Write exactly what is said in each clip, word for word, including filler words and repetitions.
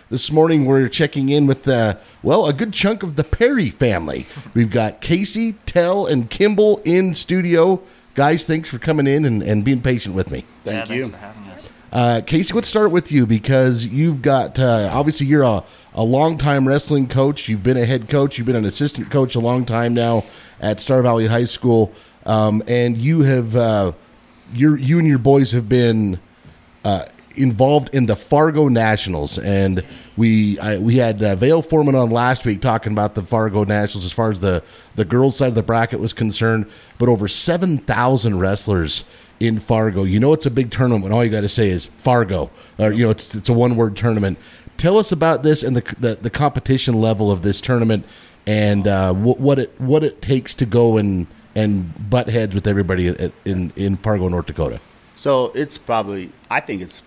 This morning we're checking in with, uh, well, a good chunk of the Perry family. We've got Casey, Tell, and Kimball in studio. Guys, thanks for coming in and, and being patient with me. Thank yeah, you. Thanks for having us. Uh, Casey, let's start with you because you've got, uh, obviously you're a, a long-time wrestling coach. You've been a head coach. You've been an assistant coach a long time now at Star Valley High School. Um, and you have, uh, you're, you and your boys have been uh, involved in the Fargo Nationals. And we I, we had uh, Vale Foreman on last week talking about the Fargo Nationals as far as the, the girls' side of the bracket was concerned. But over seven thousand wrestlers in Fargo. You know it's a big tournament when all you got to say is Fargo. Or, you know, it's it's a one-word tournament. Tell us about this and the the, the competition level of this tournament and uh, what, what it what it takes to go and and butt heads with everybody at, in in Fargo, North Dakota. So it's probably, I think it's,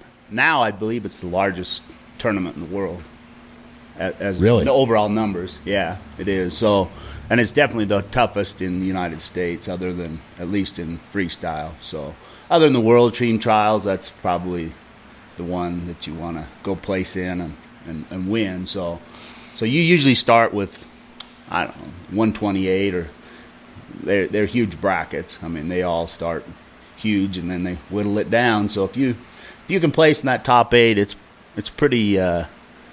now I believe it's the largest tournament in the world. As, as Really? The overall numbers, yeah, it is. So, and it's definitely the toughest in the United States, other than, at least in freestyle. So, other than the World Team Trials, that's probably the one that you want to go place in and, and, and win. So, so you usually start with, I don't know, one twenty-eight, or they're, they're huge brackets. I mean, they all start huge, and then they whittle it down. So if you if you can place in that top eight, it's it's pretty. Uh,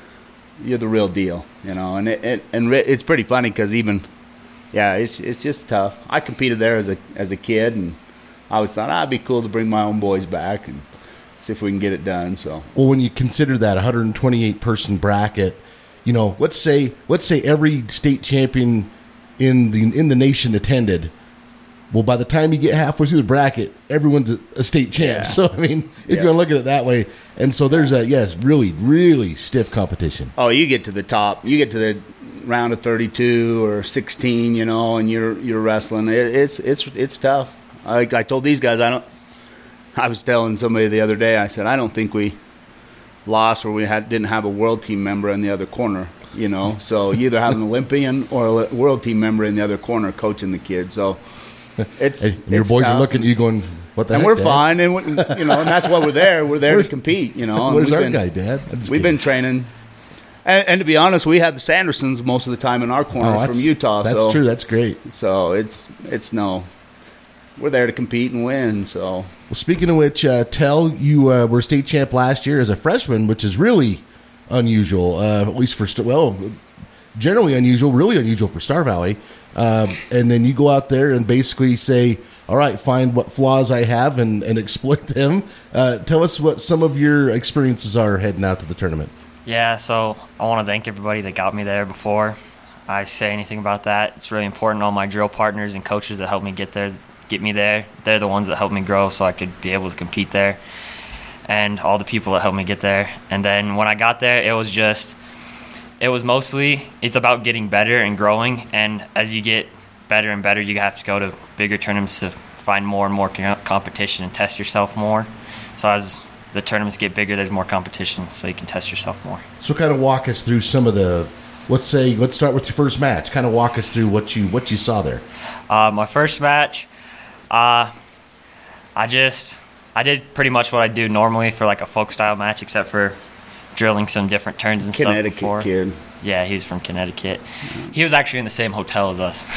you're the real deal, you know. And it, it and it's pretty funny because even, yeah, it's it's just tough. I competed there as a as a kid, and I always thought ah, it'd be cool to bring my own boys back and see if we can get it done. So well, when you consider that one hundred twenty-eight person bracket, you know, let's say let's say every state champion in the in the nation attended. Well, by the time you get halfway through the bracket, everyone's a, a state champ. Yeah. So, I mean, if Yeah. you want to look at it that way. And so there's a, yes, really, really stiff competition. oh, you get to the top, you get to the round of thirty-two or sixteen, you know, and you're you're wrestling. It, it's it's it's tough. I, I told these guys, I don't. I was telling somebody the other day, I said, I don't think we lost or we had didn't have a world team member in the other corner. You know, so you either have an Olympian or a world team member in the other corner coaching the kids. So it's And your it's boys tough. are looking at you going, what the and heck, we're Dad? fine, and we- you know, and that's why we're there. We're there to compete. You know, and Where's we've our been- guy, Dad? I'm just We've kidding. been training, and, and to be honest, we have the Sandersons most of the time in our corner Oh, that's- from Utah. That's so, true. That's great. So it's it's no, we're there to compete and win. So Well, speaking of which, uh, Tell, you uh, were state champ last year as a freshman, which is really unusual, uh, at least for, st- well, generally unusual, really unusual for Star Valley. Um, and then you go out there and basically say, all right, find what flaws I have and, and exploit them. Uh, tell us what some of your experiences are heading out to the tournament. Yeah, so I want to thank everybody that got me there before I say anything about that. It's really important. All my drill partners and coaches that helped me get there, get me there, they're the ones that helped me grow so I could be able to compete there. And all the people that helped me get there. And then when I got there, it was just, it was mostly, it's about getting better and growing. And as you get better and better, you have to go to bigger tournaments to find more and more co- competition and test yourself more. So as the tournaments get bigger, there's more competition, so you can test yourself more. So kind of walk us through some of the, let's say, let's start with your first match. Kind of walk us through what you what you saw there. Uh, my first match, uh, I just, I did pretty much what I do normally for like a folk style match, except for drilling some different turns and stuff Connecticut before. kid. Yeah, he was from Connecticut. He was actually in the same hotel as us.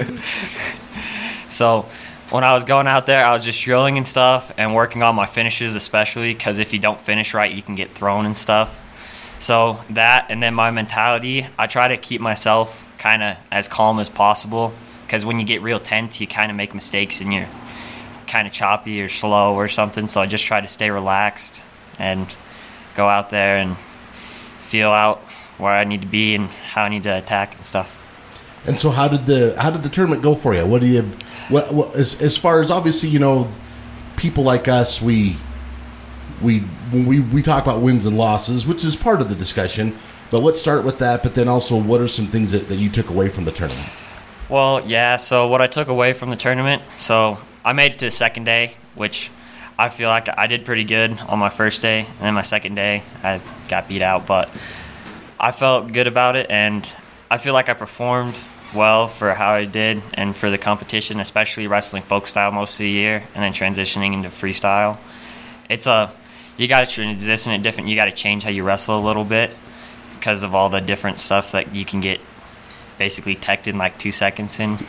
So when I was going out there, I was just drilling and stuff and working on my finishes, especially because if you don't finish right, you can get thrown and stuff. So that, and then my mentality, I try to keep myself kind of as calm as possible, because when you get real tense, you kind of make mistakes and you're kind of choppy or slow or something. So I just try to stay relaxed and go out there and feel out where I need to be and how I need to attack and stuff. And so, how did the how did the tournament go for you? What do you, what, what as as far as obviously, you know, people like us, we we when we we talk about wins and losses, which is part of the discussion. But let's start with that. But then also, what are some things that, that you took away from the tournament? Well, yeah. So what I took away from the tournament, so I made it to the second day, which I feel like I did pretty good on my first day, and then my second day I got beat out, but I felt good about it, and I feel like I performed well for how I did and for the competition, especially wrestling folk style most of the year and then transitioning into freestyle. It's a you got to transition it different. You got to change how you wrestle a little bit because of all the different stuff that you can get basically teched in like two seconds in.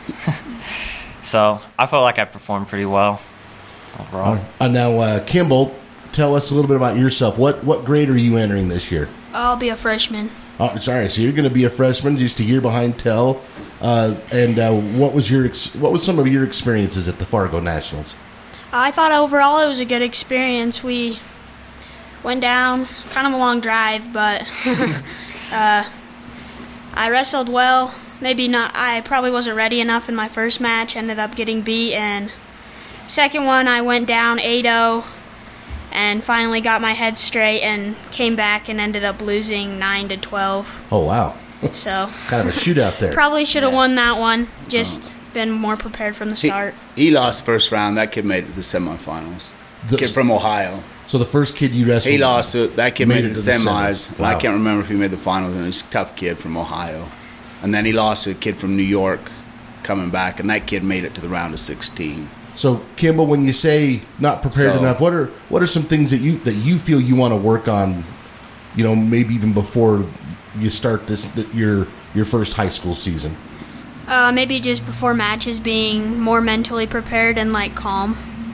So I felt like I performed pretty well overall. Uh, now, uh, Kimball, tell us a little bit about yourself. What what grade are you entering this year? I'll be a freshman. Oh, sorry. So you're going to be a freshman, just a year behind Tell. Uh, and uh, what was your ex- what was some of your experiences at the Fargo Nationals? I thought overall it was a good experience. We went down, kind of a long drive, but uh, I wrestled well. Maybe not. I probably wasn't ready enough in my first match. Ended up getting beat, and second one I went down eight oh, and finally got my head straight and came back and ended up losing nine to twelve. Oh wow! So kind of a shootout there. Probably should have yeah. won that one. Just oh. been more prepared from the start. He, he lost first round. That kid made it to the semifinals. The kid from Ohio. So the first kid you wrestled, he lost. Uh, that kid made, made it to the semis. semis. Wow. I can't remember if he made the finals. And he's a tough kid from Ohio. And then he lost to a kid from New York coming back, and that kid made it to the round of sixteen. So, Kimball, when you say not prepared so, enough, what are what are some things that you that you feel you want to work on, you know, maybe even before you start this your your first high school season? Uh, maybe just before matches, being more mentally prepared and, like, calm.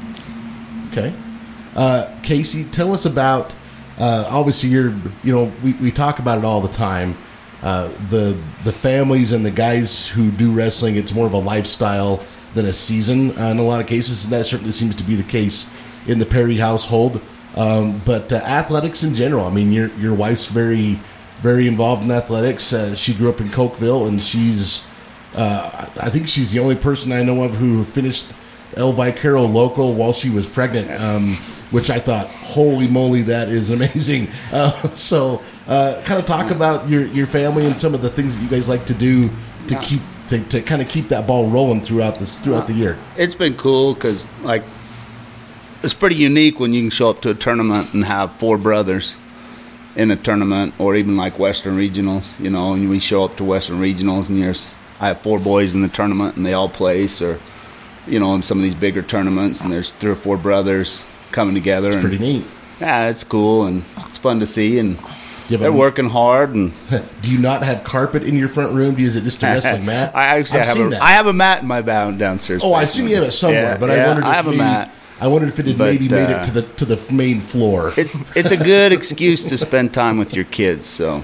Okay. Uh, Casey, tell us about, uh, obviously, you're, you know, we, we talk about it all the time. Uh, the the families and the guys who do wrestling, it's more of a lifestyle than a season uh, in a lot of cases, and that certainly seems to be the case in the Perry household. Um, but uh, athletics in general, I mean, your your wife's very, very involved in athletics. Uh, she grew up in Cokeville, and she's, uh, I think she's the only person I know of who finished El Vicaro local while she was pregnant, um, which I thought, holy moly, that is amazing. Uh, so... Uh, kind of talk about your, your family and some of the things that you guys like to do to yeah. keep to, to kind of keep that ball rolling throughout this throughout the year. It's been cool because like it's pretty unique when you can show up to a tournament and have four brothers in a tournament, or even like Western Regionals. You know, and we show up to Western Regionals and there's I have four boys in the tournament and they all place, or you know, in some of these bigger tournaments, and there's three or four brothers coming together. It's and, pretty neat. Yeah, it's cool and it's fun to see and. Yeah, they're working hard. And do you not have carpet in your front room? Is it just a wrestling mat? I actually I've have seen a, that. I have a mat in my bound downstairs. Oh, I assume you have it somewhere, yeah, but yeah, I wondered. If I have maybe, a mat. I wondered if it had but, maybe made uh, it to the to the main floor. It's it's a good excuse to spend time with your kids. So,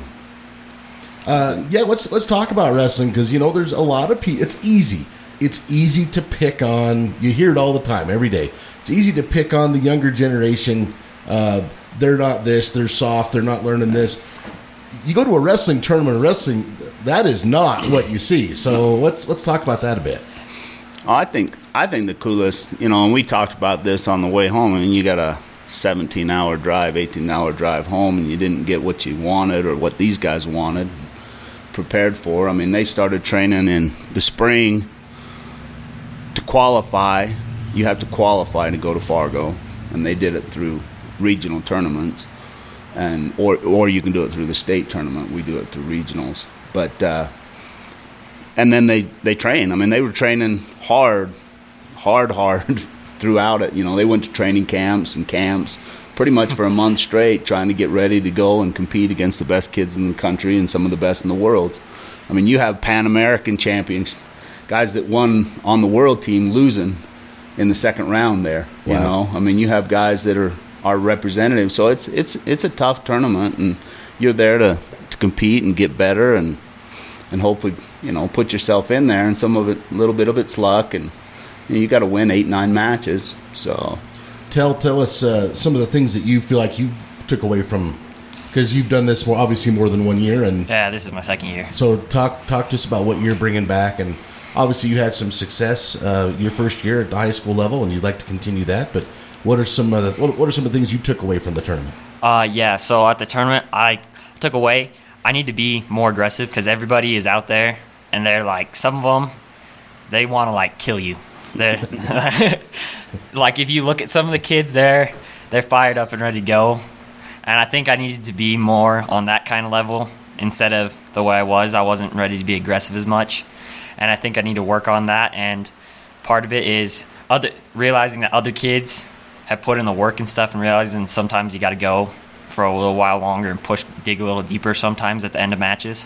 uh, yeah, let's let's talk about wrestling because you know there's a lot of people. It's easy. It's easy to pick on. You hear it all the time, every day. It's easy to pick on the younger generation. Uh, they're not this. They're soft. They're not learning this. You go to a wrestling tournament, wrestling, that is not what you see. So let's let's talk about that a bit. I think I think the coolest, you know, and we talked about this on the way home. I mean, you got a seventeen-hour drive, eighteen-hour drive home, and you didn't get what you wanted or what these guys wanted, prepared for. I mean, they started training in the spring to qualify. You have to qualify to go to Fargo, and they did it through regional tournaments. And or or you can do it through the state tournament. We do it through regionals. But uh, and then they, they train. I mean, they were training hard, hard, hard throughout it. You know, they went to training camps and camps pretty much for a month straight, trying to get ready to go and compete against the best kids in the country and some of the best in the world. I mean, you have Pan American champions, guys that won on the world team losing in the second round there. You Wow. know, I mean, you have guys that are. Our representatives, so it's it's it's a tough tournament, and you're there to, to compete and get better, and and hopefully you know put yourself in there. And some of it, a little bit of it's luck, and you, know, you got to win eight nine matches. So tell tell us uh, some of the things that you feel like you took away from, because you've done this more obviously more than one year, and yeah, this is my second year. So talk talk to us about what you're bringing back, and obviously you had some success uh, your first year at the high school level, and you'd like to continue that, but. What are some of the what, what are some of the things you took away from the tournament? Uh, yeah. So at the tournament, I took away. I need to be more aggressive because everybody is out there, and they're like some of them, they want to like kill you. They're like if you look at some of the kids, they're they're fired up and ready to go, and I think I needed to be more on that kind of level instead of the way I was. I wasn't ready to be aggressive as much, and I think I need to work on that. And part of it is other realizing that other kids have put in the work and stuff and realizing sometimes you got to go for a little while longer and push, dig a little deeper sometimes at the end of matches.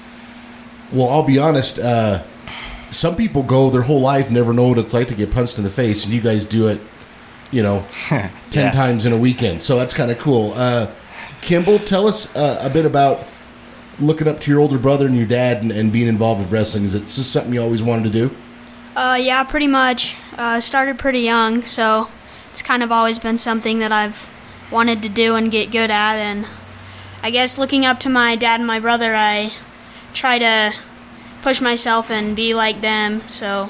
Well, I'll be honest. Uh, some people go their whole life never know what it's like to get punched in the face, and you guys do it, you know, ten Yeah. times in a weekend. So that's kind of cool. Uh, Kimball, tell us uh, a bit about looking up to your older brother and your dad and, and being involved with wrestling. Is it just something you always wanted to do? Uh, yeah, pretty much. Uh, started pretty young, so it's kind of always been something that I've wanted to do and get good at. And I guess looking up to my dad and my brother, I try to push myself and be like them. So,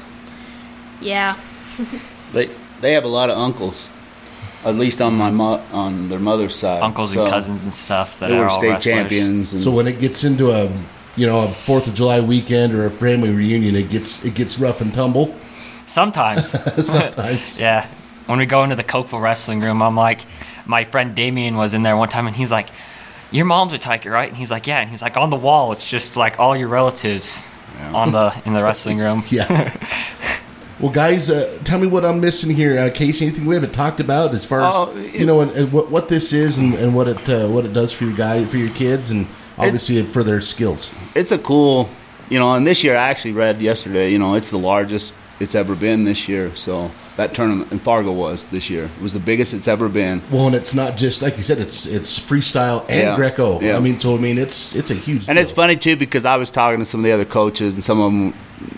yeah. They they have a lot of uncles, at least on my mo- on their mother's side. Uncles So and cousins and stuff that They are were all state wrestlers. champions. And So when it gets into a, you know, a Fourth of July weekend or a family reunion, it gets it gets rough and tumble Sometimes. sometimes. Yeah. When we go into the Cokeville wrestling room, I'm like, my friend Damien was in there one time, and he's like, your mom's a Tiger, right? And he's like, yeah. And he's like, on the wall, it's just like all your relatives on the in the wrestling room. Yeah. Well, guys, uh, tell me what I'm missing here, uh, Casey. Anything we haven't talked about as far as Oh, you know, and, and what what this is and, and what it uh, what it does for your guy for your kids and obviously for their skills. it's a cool, you know, and this year I actually read yesterday, you know, it's the largest it's ever been this year. So that tournament in Fargo was this year. It was the biggest it's ever been. Well, and it's not just like you said; it's it's freestyle and Yeah. Greco. Yeah. I mean, so I mean, it's it's a huge. And deal. it's funny too because I was talking to some of the other coaches and some of them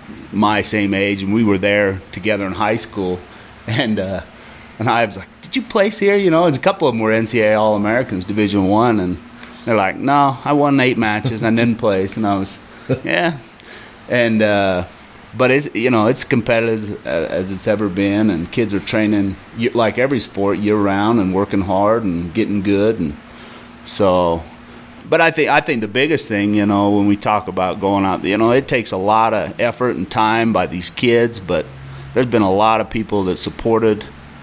my same age, and we were there together in high school, and uh, and I was like, "Did you place here?" You know, and a couple of them were N C A A All Americans, Division One, and they're like, "No, I won eight matches, I didn't place," and I was, "Yeah," and uh, but it's you know it's competitive as, as it's ever been, and kids are training y- like every sport year round and working hard and getting good, and so. But I think I think the biggest thing, you know, when we talk about going out, you know, it takes a lot of effort and time by these kids. But there's been a lot of people that supported,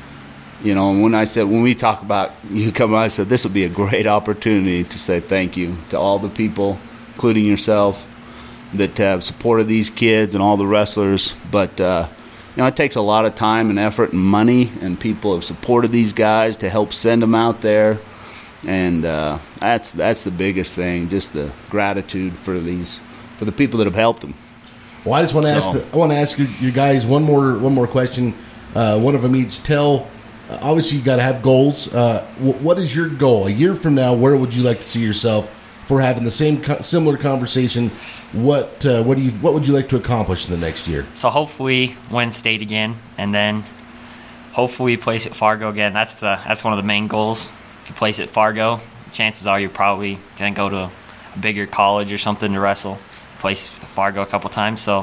you know. And when I said when we talk about you come out, I said this would be a great opportunity to say thank you to all the people, including yourself, that have supported these kids and all the wrestlers. But uh, you know, it takes a lot of time and effort and money, and people have supported these guys to help send them out there. And uh, that's that's the biggest thing, just the gratitude for these for the people that have helped them. Well, I just want to ask. So- The, I want to ask you, you guys one more one more question. Uh, one of them each. Tell. Uh, obviously, you got to have goals. Uh, wh- what is your goal? A year from now, where would you like to see yourself? If we're having the same co- similar conversation, what uh, what do you what would you like to accomplish in the next year? So hopefully win state again, and then hopefully place at Fargo again. That's the that's one of the main goals. If you place at Fargo, chances are you're probably going to go to a, a bigger college or something to wrestle. Place at Fargo a couple times. So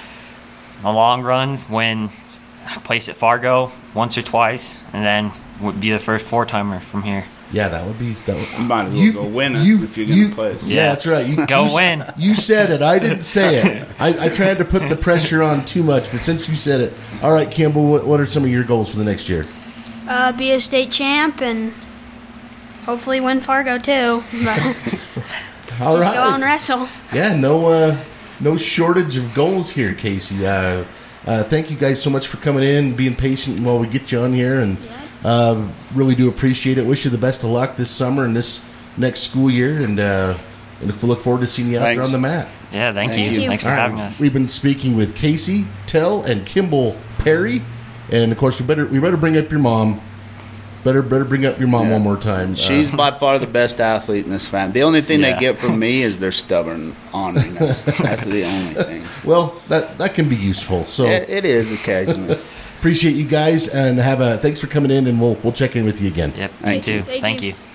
in the long run, win place at Fargo once or twice, and then would be the first four-timer from here. Yeah, that would be. That would, You might as well go win it if you're going to play it. Yeah, Yeah. that's right. You, Go you, win. You said it. I didn't say it. I, I tried to put the pressure on too much, but since you said it, all right, Kimball. What, what are some of your goals for the next year? Uh, be a state champ and hopefully win Fargo too. But All just go out and right. wrestle. Yeah, no, uh, no shortage of goals here, Casey. Uh, uh, thank you guys so much for coming in, being patient while we get you on here, and uh, really do appreciate it. Wish you the best of luck this summer and this next school year, and uh, and we look forward to seeing you out there Thanks. on the mat. Yeah, thank, Thank you. you. Thanks for All right, having us. We've been speaking with Casey Tell and Kimball Perry, and of course we better we better bring up your mom. Better better bring up your mom Yeah. one more time. She's Uh, by far the best athlete in this family. The only thing Yeah. they get from me is their stubborn honoriness. That's the only thing. well, that that can be useful. So It, it is occasionally. appreciate you guys, and have a thanks for coming in, and we'll we'll check in with you again. Yep, me Thank too. you. Thank Thank you. you.